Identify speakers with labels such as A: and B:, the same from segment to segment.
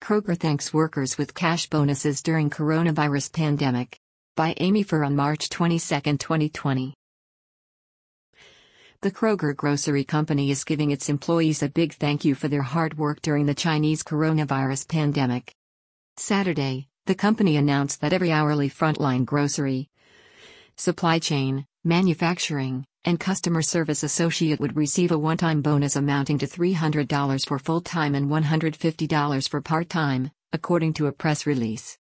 A: Kroger thanks workers with cash bonuses during coronavirus pandemic. By Amy Fur on March 22, 2020. The Kroger Grocery Company is giving its employees a big thank you for their hard work during the Chinese coronavirus pandemic. Saturday, the company announced that every hourly frontline grocery, supply chain, manufacturing, and customer service associate would receive a one-time bonus amounting to $300 for full-time and $150 for part-time, according to a press release.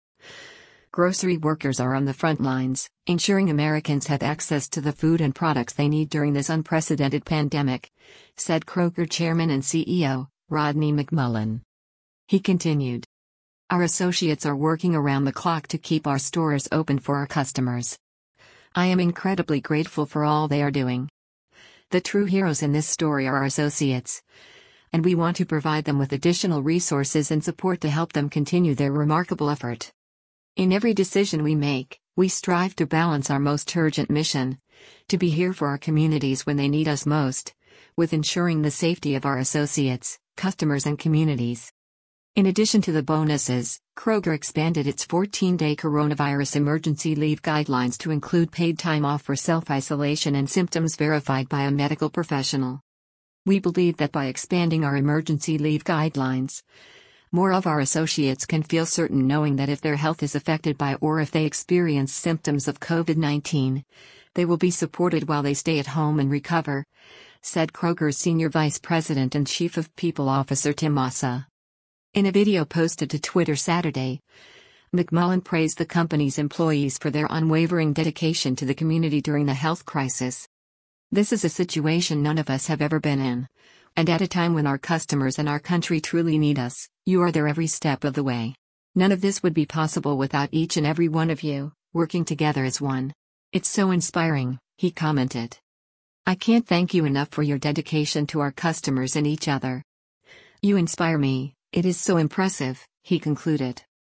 A: Grocery workers are on the front lines, ensuring Americans have access to the food and products they need during this unprecedented pandemic, said Kroger Chairman and CEO, Rodney McMullen. He continued, "Our associates are working around the clock to keep our stores open for our customers. I am incredibly grateful for all they are doing. The true heroes in this story are our associates, and we want to provide them with additional resources and support to help them continue their remarkable effort. In every decision we make, we strive to balance our most urgent mission, to be here for our communities when they need us most, with ensuring the safety of our associates, customers and communities." In addition to the bonuses, Kroger expanded its 14-day coronavirus emergency leave guidelines to include paid time off for self-isolation and symptoms verified by a medical professional. "We believe that by expanding our emergency leave guidelines, more of our associates can feel certain knowing that if their health is affected by or if they experience symptoms of COVID-19, they will be supported while they stay at home and recover," said Kroger's Senior Vice President and Chief of People Officer Tim Massa. In a video posted to Twitter Saturday, McMullen praised the company's employees for their unwavering dedication to the community during the health crisis. "This is a situation none of us have ever been in. And at a time when our customers and our country truly need us, you are there every step of the way. None of this would be possible without each and every one of you, working together as one. It's so inspiring," he commented. "I can't thank you enough for your dedication to our customers and each other. You inspire me. It is so impressive," he concluded.